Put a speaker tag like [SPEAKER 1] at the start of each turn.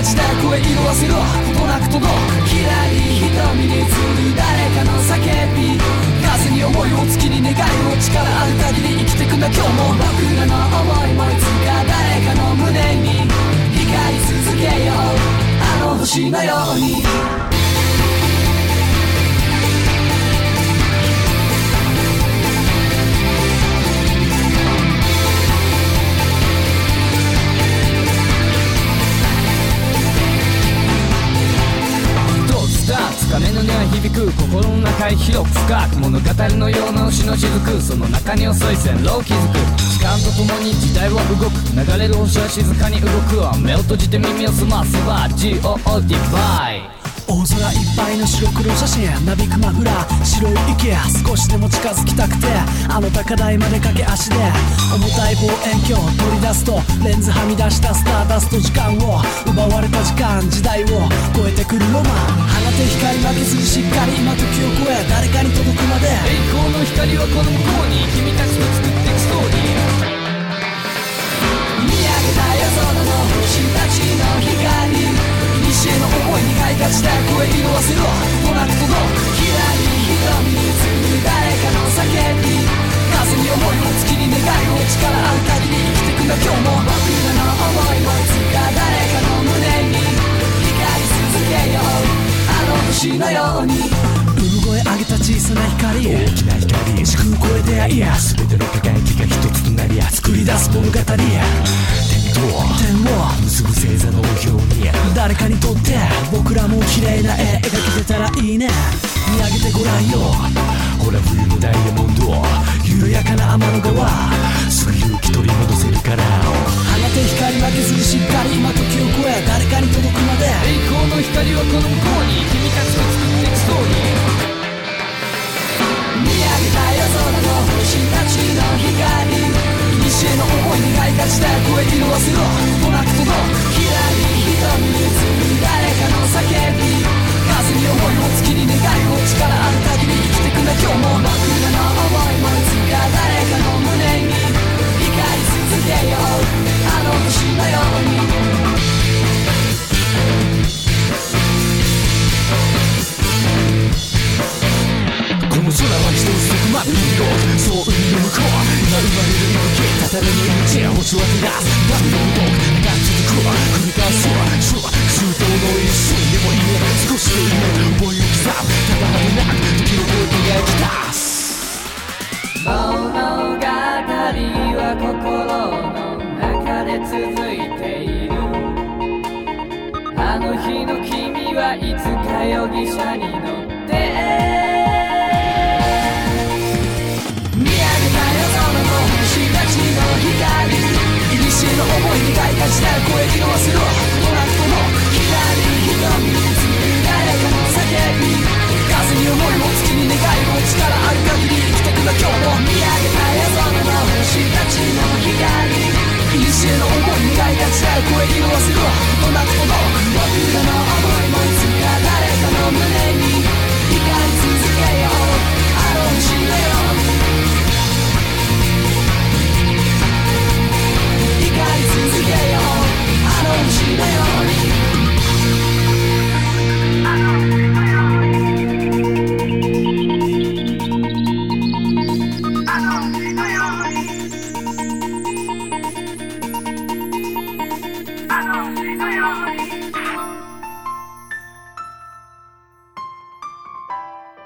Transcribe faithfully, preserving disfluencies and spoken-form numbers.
[SPEAKER 1] ちで声色あせろことなく届くきらり瞳に映る誰かの叫び風に思いを月に願いを力ある限り生きてくんだ今日も僕らの思いもいつか誰かの胸に光り続けようあの星のように鐘の音は響く心の中へ広く深く物語のような星の雫その中に遅い線路を築く時間とともに時代は動く流れる星は静かに動く目を閉じて耳を澄ませば ジーオー ディバイ大空いっぱいの白黒写真なびくマフラー白い池少しでも近づきたくてあの高台まで駆け足で重たい望遠鏡を取り出すとレンズはみ出したスターダスト時間を奪われた時間時代を超えてくるロマン放て光負けずにしっかり今時を超え誰かに届くまで栄光の光はこの向こうに君たちと作っていくストーリー見上げた夜空の星たちの光西への思いに開花して声色あせろことなく届くきらり瞳に映る誰かの叫び風に思いを月に願いを力ある限り生きてくんだ今日も僕らの思いもいつか誰かの胸に光り続けようあの星のように産声上げた小さな光大きな光時空超え出会いや全ての輝きが一つとなり作り出す物語点を結ぶ星座の表に誰かにとって僕らも綺麗な絵描けてたらいいね見上げてごらんよほら冬のダイヤモンド緩やかな天の川すぐ勇気取り戻せるから放て光負けずにしっかり今時を超え誰かに届くまで栄光の光はこの向こうに君たちと作っていくストーリー見上げた夜空の星たちの光西への思いに開花して声色あせろことなく届くきらり瞳に映る誰かの叫び風に思いを月に願いを力ある限り生きてくんだ今日も僕らの思いもいつか誰かの胸に光り続けようあの星のようにこの空は一つそこまで色そう海の向こう今生まれる息吹たたらぬ命や星を照らす波の動くが続く繰り返す周到の一瞬でもいい少しでいい思いを刻むただまでなく時の声輝き出す物語は心の中で続いているあの日の君はいつか容疑者に乗って西への思いに開花した声色あせろことなく届くきらり瞳に映る誰かの叫び風に思いも月に願いも力ある限り生きてくんだ今日も見上げた夜空の星たちの光西への思いに開花した声色あせろことなく届く僕らの思いもいつか誰かの胸に光り続けようあの星のように光り続けようあの星のようにあの星のように